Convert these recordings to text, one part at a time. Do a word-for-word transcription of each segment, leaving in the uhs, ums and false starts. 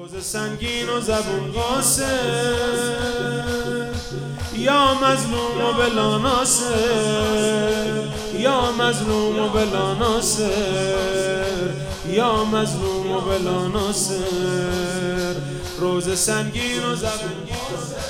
روز سنگین و زبون قاسر، یا مظلوم و بلا ناصر، یا مظلوم و بلا ناصر، یا مظلوم و بلا ناصر. روز سنگین و زبون قاسر،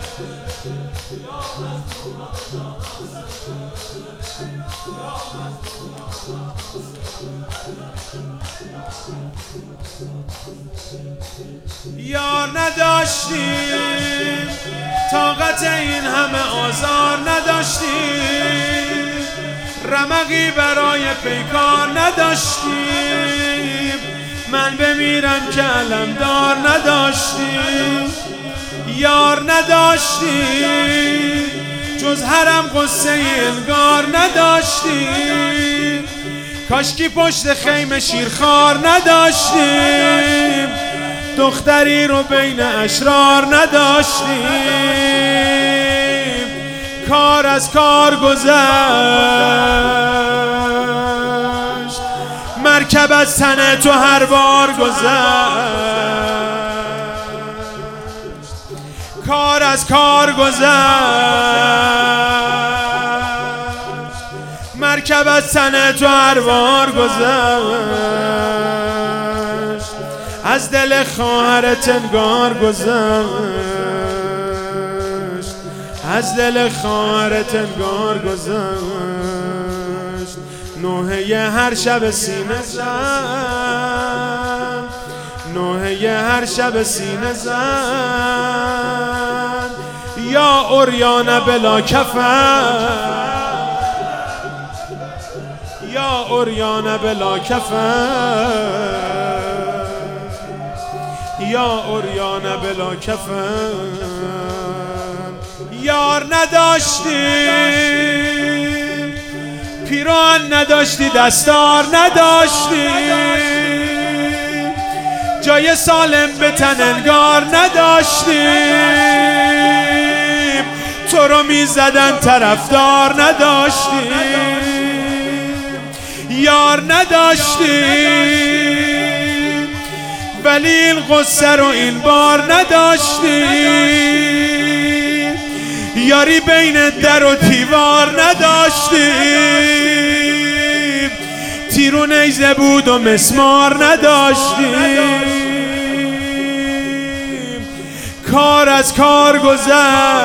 یار نداشتیم، طاقت این همه آزار نداشتیم، رمقی برای پیکار نداشتیم، من بمیرم که علمدار نداشتیم. یار نداشتیم، جز حرم قصه انگار نداشتیم، کاشکی پشت خیمه شیرخوار نداشتیم، دختری رو بین اشرار نداشتیم. کار از کار گذشت، مرکب از تن تو هر بار گذشت، کار از کار گذشت، مرکب از تن تو هر بار گذشت، از دل خواهرت انگار گذشت، از دل خواهرت انگار گذشت. نوحه هر شب سینه زن، نوحه هر شب سینه زن، یا عریان بلا کفن، یا عریان بلا کفن، یا عریان بلا کفن. یار نداشتیم، پیراهن نداشتی، دستار نداشتی، جای سالم به تن انگار نداشتیم، تو رو می زدن طرفدار نداشتیم. یار نداشتیم، ولی این قصه رو این بار نداشتیم، یاری بین در و دیوار نداشتیم، تیر و نیزه بود و مسمار نداشتیم. کار از کار گذشت،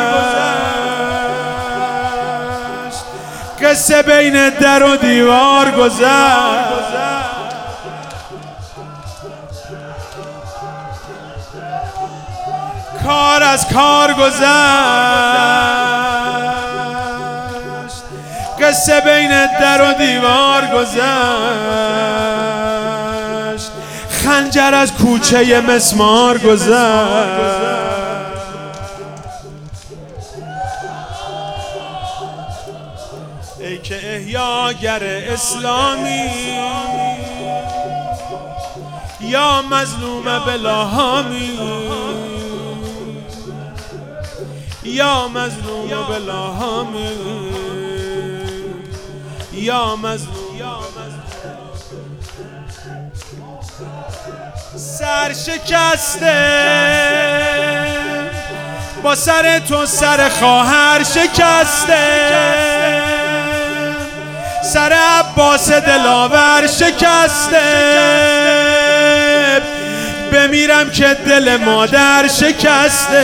قصه بین در و دیوار گذشت، کار از کار گذشت، قصه بین در و دیوار گذشت، خنجر از کوچه مسمار گذشت. ای که احیاگر اسلامی، یا مظلوم بلا حامی، یا مظلوم بلا حامی، یا مظلوم. سر شکسته با سر تو، سر خواهر شکسته، سر عباس دلاور شکسته، بمیرم که دل مادر شکسته.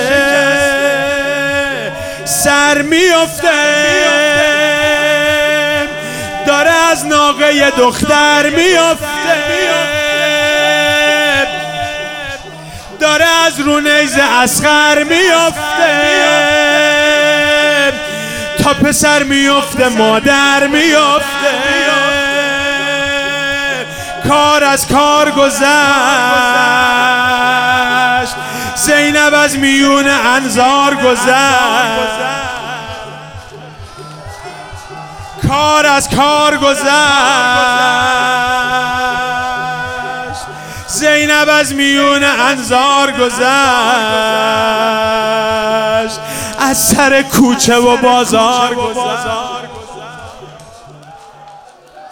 سر میفته داره از ناقه دختر میفته، داره از رو نیزه اصغر میفته، تا پسر میفته مادر میفته. کار از کار گذشت، زینب از میون انظار گذشت، کار از کار گذشت، زینب از میون انظار گذشت، از سر کوچه و بازار گذشت.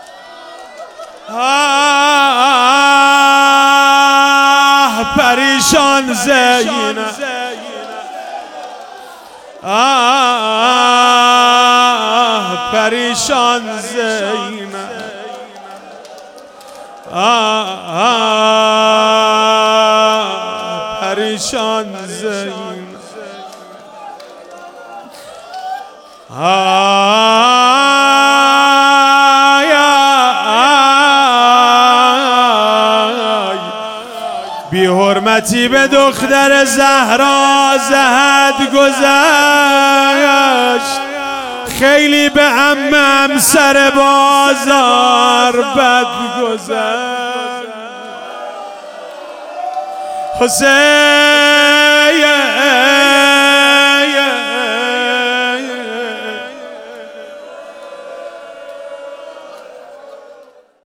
آه پریشان زینب آه پریشان زینب آه پریشان زینب بی حرمتی به دختر زهرا زهد گذشت خیلی به عمم سر بازار بد گذشت حسین